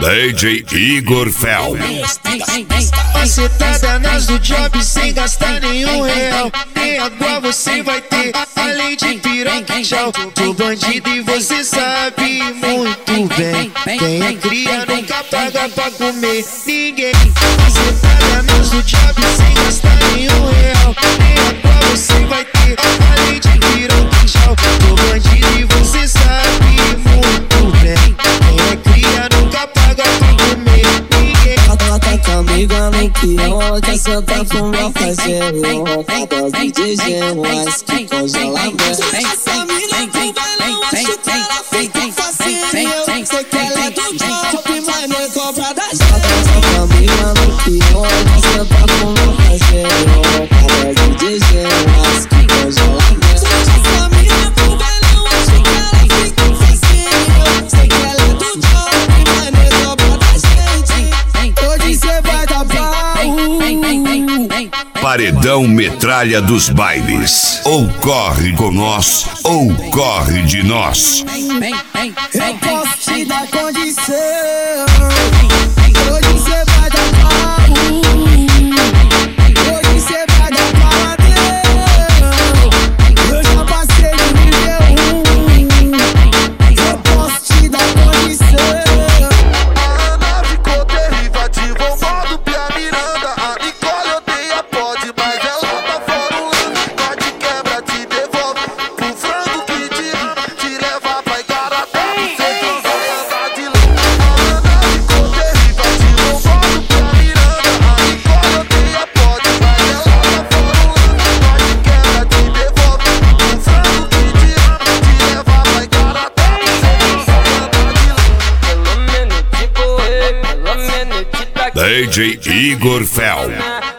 DJ Igor Fel. Acertada nas do job sem gastar nenhum real. Nem água você vai ter, além de piroca e tchau. Tô bandido e você sabe muito bem. Quem é cria nunca paga pra comer ninguém. Acertada nas do job sem gastar nenhum real. Nem água você vai ter, além de piroca e tchau. Tô bandido e você sabe muito bem. Quem é cria nunca paga pra comer ninguém. Ela tá comigo, nem que ontem senta pro meu parceiro. Tá DJ, mas que congelamento. Essa mina pro bailão, acho que ela fica facinho. Sei que ela é do top, mas nem cobra da gente. Ela tá comigo, nem que ontem senta pro meu parceiro. Tá DJ, mas que congelamento. Essa mina pro bailão, acho que ela fica facinho. Sei que ela é do top, mas nem cobra da gente. Hoje cê vai dar pau. Paredão Metralha dos Bailes. Ou corre com nós, ou corre de nós. Eu posso te dar condição. Hoje cê vai dar pau. Hoje cê vai dar paladão. Eu já passei do nível 1. Eu posso te dar condição. A Ana ficou terrível, ativou o modo Pia Miranda. A Nicole odeia pode, mas ela tá fora o lance. Nós te quebra, te devolve pro frango que te ama, te leva pra Igarapé. Cê transou e andar de lã. A Ana ficou terrível, ativou o modo Pia Miranda. A Nicole odeia pode, mas ela tá fora o lance. Nós te quebra, te devolve pro frango que te ama, te leva pra Igarapé. Cê transou e andar de lã. DJ Igor Fel.